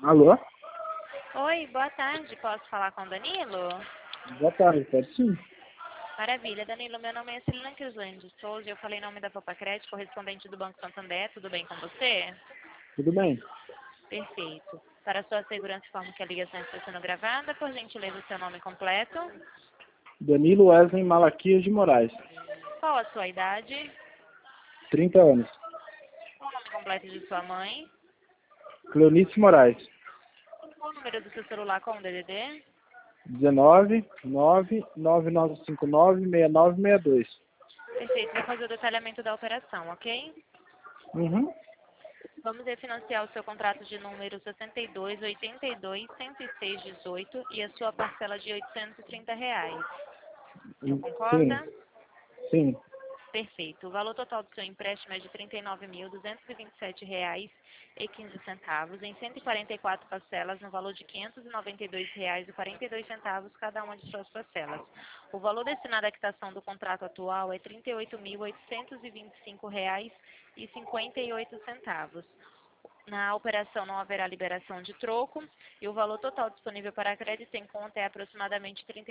Alô? Oi, boa tarde. Posso falar com o Danilo? Boa tarde, pode sim. Maravilha, Danilo. Meu nome é Celina Crislane de Souza e eu falei em nome da Popa Crédito, correspondente do Banco Santander. Tudo bem com você? Tudo bem? Perfeito. Para sua segurança, informo que a ligação está sendo gravada. Por gentileza, o seu nome completo. Danilo Wesley Malaquias de Moraes, Qual a sua idade? 30 anos. O nome completo de sua mãe? Cleonice Moraes, O número do seu celular com o DDD? 19 99959 6962. Perfeito. Vou fazer o detalhamento da operação, ok? Uhum. Vamos refinanciar o seu contrato de número 62, 82, 106, 18 e a sua parcela de R$ 830. O senhor Sim, concorda? sim. Perfeito. O valor total do seu empréstimo é de R$ 39.227,15 em 144 parcelas no valor de R$ 592,42 cada uma de suas parcelas. O valor destinado à quitação do contrato atual é R$ 38.825,58. Na operação não haverá liberação de troco e o valor total disponível para crédito em conta é aproximadamente R$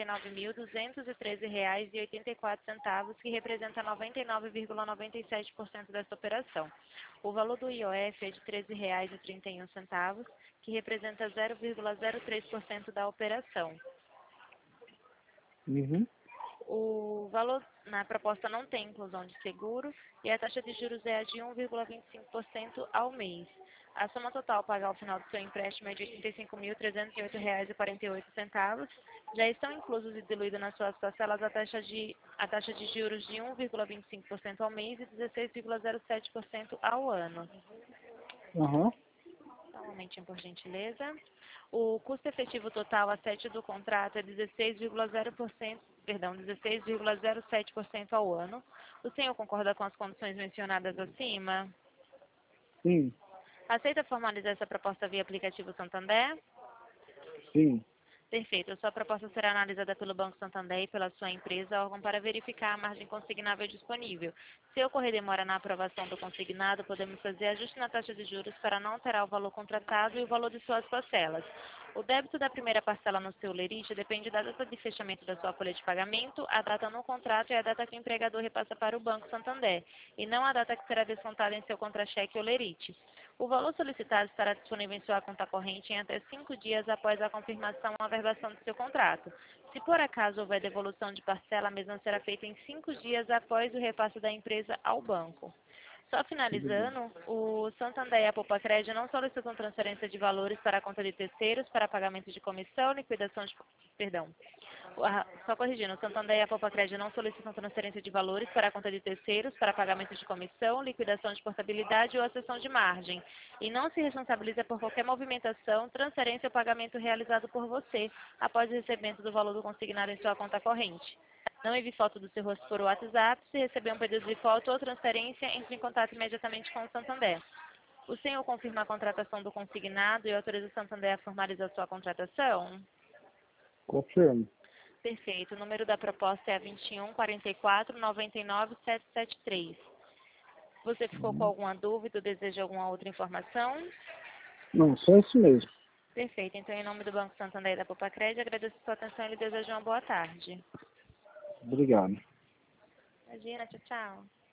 39.213,84, que representa 99,97% desta operação. O valor do IOF é de R$ 13,31, que representa 0,03% da operação. Uhum. O valor na proposta não tem inclusão de seguro e a taxa de juros é a de 1,25% ao mês. A soma total a pagar ao final do seu empréstimo é de R$ 85.308,48. Já estão inclusos e diluídos nas suas parcelas a taxa de juros de 1,25% ao mês e 16,07% ao ano. Uhum. Só um momentinho, por gentileza. O custo efetivo total a 7 do contrato é 16,07% ao ano. O senhor concorda com as condições mencionadas acima? Sim, Aceita formalizar essa proposta via aplicativo Santander? sim. Perfeito. A sua proposta será analisada pelo Banco Santander e pela sua empresa, órgão, para verificar a margem consignável disponível. Se ocorrer demora na aprovação do consignado, podemos fazer ajuste na taxa de juros para não alterar o valor contratado e o valor de suas parcelas. O débito da primeira parcela no seu lerite depende da data de fechamento da sua folha de pagamento, a data no contrato e a data que o empregador repassa para o Banco Santander, e não a data que será descontada em seu contra-cheque ou lerite. O valor solicitado estará disponível em sua conta corrente em até 5 dias após a confirmação ou averbação do seu contrato. Se por acaso houver devolução de parcela, a mesma será feita em 5 dias após o repasse da empresa ao banco. Só Tudo bem. finalizando, o Santander e a Poupa Crédito não solicitam transferência de valores para a conta de terceiros para pagamento de comissão, liquidação de... Perdão. Só corrigindo, o Santander e a Poupa Crédito não solicitam transferência de valores para a conta de terceiros para pagamento de comissão, liquidação de portabilidade ou acessão de margem. E não se responsabiliza por qualquer movimentação, transferência ou pagamento realizado por você após o recebimento do valor do consignado em sua conta corrente. Não envie foto do seu rosto por WhatsApp. Se receber um pedido de foto ou transferência, entre em contato imediatamente com o Santander. O senhor confirma a contratação do consignado e autoriza o Santander a formalizar sua contratação? Confirmo. Perfeito. O número da proposta é a 21 44 99 773. Você ficou com alguma dúvida ou deseja alguma outra informação? Não, só isso mesmo. Perfeito. Então, em nome do Banco Santander e da Poupa Crédito, agradeço a sua atenção e lhe desejo uma boa tarde. Obrigado. Imagina, tchau, tchau.